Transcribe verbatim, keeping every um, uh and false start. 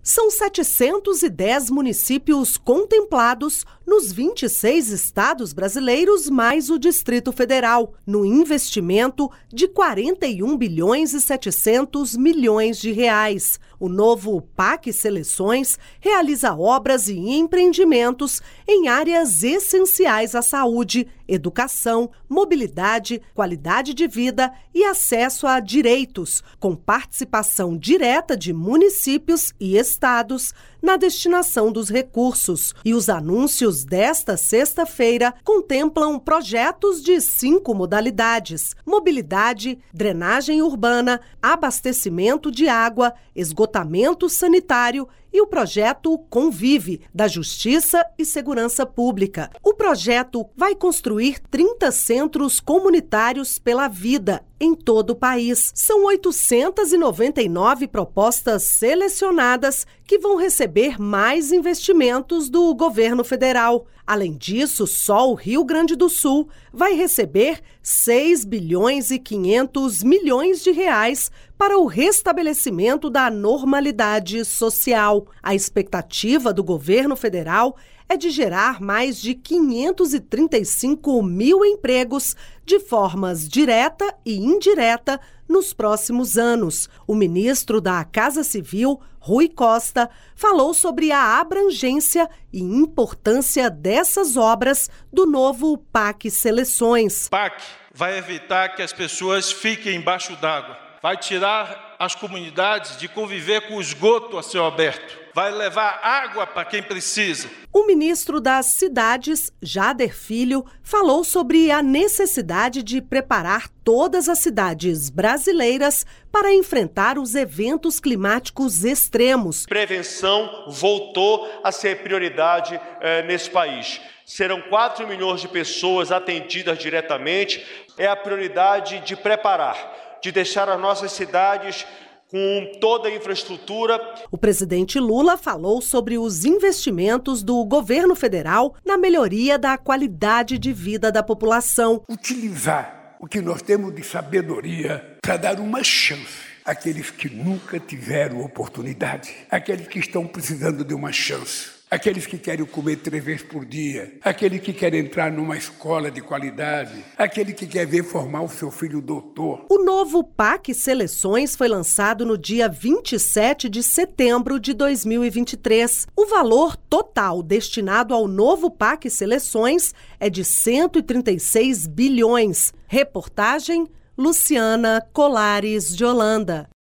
São setecentos e dez municípios contemplados nos vinte e seis estados brasileiros, mais o Distrito Federal, no investimento de quarenta e um bilhões e setecentos milhões de reais. O novo P A C Seleções realiza obras e empreendimentos em áreas essenciais à saúde, educação, mobilidade, qualidade de vida e acesso a direitos, com participação direta de municípios e estados na destinação dos recursos. E os anúncios desta sexta-feira contemplam projetos de cinco modalidades: mobilidade, drenagem urbana, abastecimento de água, esgotamento sanitário e o projeto Convive, da Justiça e Segurança Pública. O projeto vai construir trinta centros comunitários pela vida em todo o país. São oitocentas e noventa e nove propostas selecionadas que vão receber mais investimentos do governo federal. Além disso, só o Rio Grande do Sul vai receber seis bilhões e quinhentos milhões de reais para o restabelecimento da normalidade social. A expectativa do governo federal é de gerar mais de quinhentos e trinta e cinco mil empregos de formas direta e indireta nos próximos anos. O ministro da Casa Civil, Rui Costa, falou sobre a abrangência e importância dessas obras do novo P A C Seleções. O P A C vai evitar que as pessoas fiquem embaixo d'água, vai tirar as comunidades de conviver com o esgoto a céu aberto, vai levar água para quem precisa. O ministro das Cidades, Jader Filho, falou sobre a necessidade de preparar todas as cidades brasileiras para enfrentar os eventos climáticos extremos. Prevenção voltou a ser prioridade eh, nesse país. Serão quatro milhões de pessoas atendidas diretamente. É a prioridade de preparar, de deixar as nossas cidades com toda a infraestrutura. O presidente Lula falou sobre os investimentos do governo federal na melhoria da qualidade de vida da população. Utilizar o que nós temos de sabedoria para dar uma chance àqueles que nunca tiveram oportunidade, àqueles que estão precisando de uma chance. Aqueles que querem comer três vezes por dia, aquele que quer entrar numa escola de qualidade, aquele que quer ver formar o seu filho doutor. O novo P A C Seleções foi lançado no dia vinte e sete de setembro de dois mil e vinte e três. O valor total destinado ao novo P A C Seleções é de cento e trinta e seis bilhões. Reportagem Luciana Colares de Holanda.